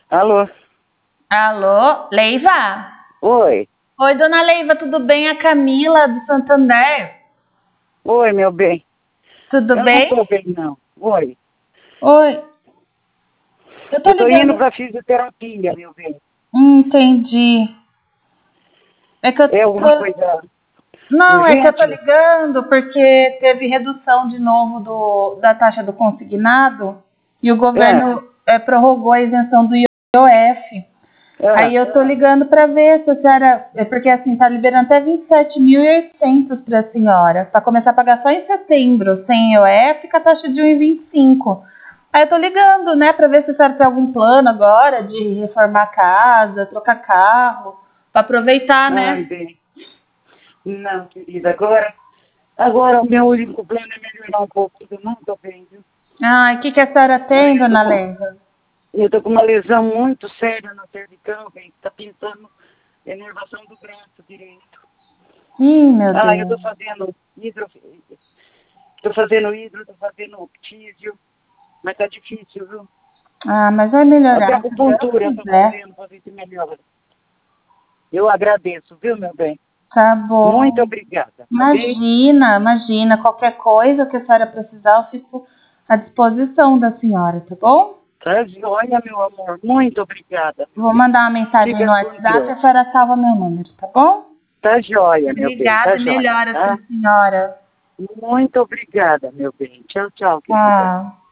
Alô? Alô, Leiva? Oi. Oi, dona Leiva, tudo bem? A Camila do Santander. Oi, meu bem. Tudo Eu não bem? tô bem, não. Oi. Oi. Eu tô Eu tô indo ligando. pra fisioterapia, meu bem. Entendi. É que eu É alguma tô. coisa Não, é que eu tô urgente? ligando porque teve redução de novo da taxa do consignado e o Ah, governo prorrogou a isenção do IOF. Aí ah. eu tô ligando para ver se a senhora. É porque assim, tá liberando até 27.800 para a senhora. Para começar a pagar só em setembro, sem IOF, com a taxa de 1,25. Aí eu tô ligando, né, para ver se a senhora tem algum plano agora de reformar a casa, trocar carro, para aproveitar, Ai, né? bem. Não, querida, agora o meu único plano é melhorar um pouco. Eu não tô bem, viu? Ai, o que que a senhora Ai, tem, dona Leiva? eu tô com uma lesão muito séria no cervical, bem. Tá pintando enervação do braço direito. Ih, meu Ah, eu Deus. tô fazendo tô fazendo optísio, mas tá difícil, viu? Ah, mas vai Até melhorar, se Deus acupuntura eu tô quiser. fazendo pra ver se melhora. Eu agradeço, viu, meu bem? Tá Muito bom. obrigada, tá bem? Imagina, imagina. Qualquer coisa que a senhora precisar, eu fico à disposição da senhora, tá bom? Tá joia, meu amor. Muito obrigada, meu Vou bem. mandar uma mensagem Fica no com WhatsApp e Deus. a senhora salva meu número, tá bom? Tá joia, meu bem. Tá Obrigada, joia, melhoras pra tá? senhora. Muito obrigada, meu bem. Tchau, tchau, querida. Tchau.